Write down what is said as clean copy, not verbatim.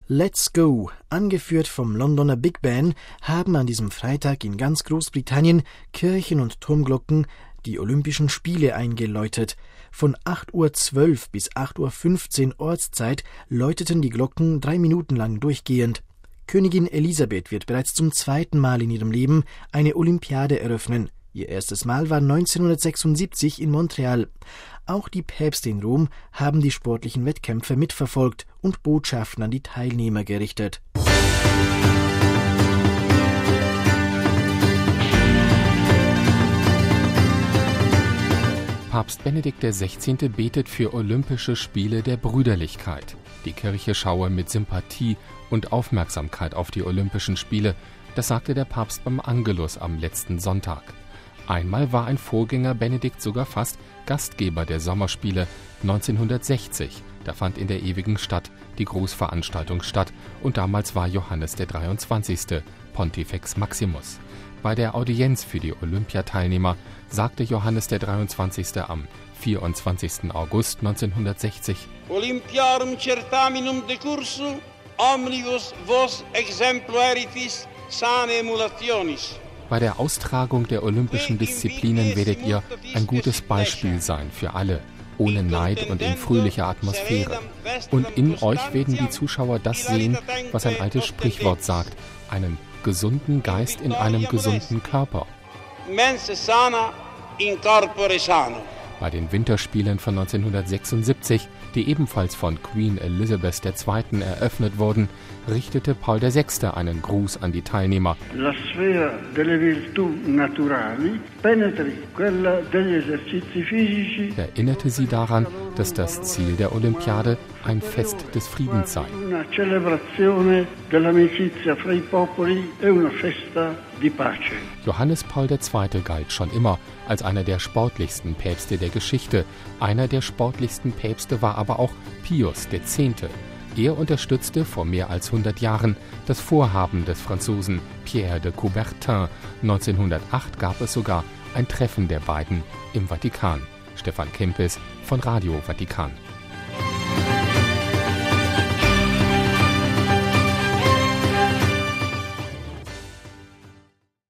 Let's Go, angeführt vom Londoner Big Ben, haben an diesem Freitag in ganz Großbritannien Kirchen und Turmglocken die Olympischen Spiele eingeläutet. Von 8:12 Uhr bis 8:15 Uhr Ortszeit läuteten die Glocken 3 Minuten lang durchgehend. Königin Elisabeth wird bereits zum 2. Mal in ihrem Leben eine Olympiade eröffnen. Ihr erstes Mal war 1976 in Montreal. Auch die Päpste in Rom haben die sportlichen Wettkämpfe mitverfolgt und Botschaften an die Teilnehmer gerichtet. Papst Benedikt XVI. Betet für Olympische Spiele der Brüderlichkeit. Die Kirche schaue mit Sympathie und Aufmerksamkeit auf die Olympischen Spiele. Das sagte der Papst beim Angelus am letzten Sonntag. Einmal war ein Vorgänger Benedikt sogar fast Gastgeber der Sommerspiele 1960. Da fand in der ewigen Stadt die Großveranstaltung statt und damals war Johannes der 23. Pontifex Maximus. Bei der Audienz für die Olympiateilnehmer sagte Johannes der 23. am 24. August 1960: Olympiarum certaminum decursu, omnibus vos exemplaritis sane emulationis. Bei der Austragung der olympischen Disziplinen werdet ihr ein gutes Beispiel sein für alle, ohne Neid und in fröhlicher Atmosphäre. Und in euch werden die Zuschauer das sehen, was ein altes Sprichwort sagt: einen gesunden Geist in einem gesunden Körper. Mens sana in corpore sano. Bei den Winterspielen von 1976, die ebenfalls von Queen Elizabeth II. Eröffnet wurden, richtete Paul VI. Einen Gruß an die Teilnehmer. La sfera delle virtù naturali penetri quella degli esercizi fisici. Erinnerte sie daran, dass das Ziel der Olympiade ein Fest des Friedens sei. Una celebrazione dell'amicizia fra i popoli e una festa di pace. Johannes Paul II. Galt schon immer als einer der sportlichsten Päpste der Geschichte. Einer der sportlichsten Päpste war aber auch Pius X. Er unterstützte vor mehr als 100 Jahren das Vorhaben des Franzosen Pierre de Coubertin. 1908 gab es sogar ein Treffen der beiden im Vatikan. Stefan Kempis von Radio Vatikan.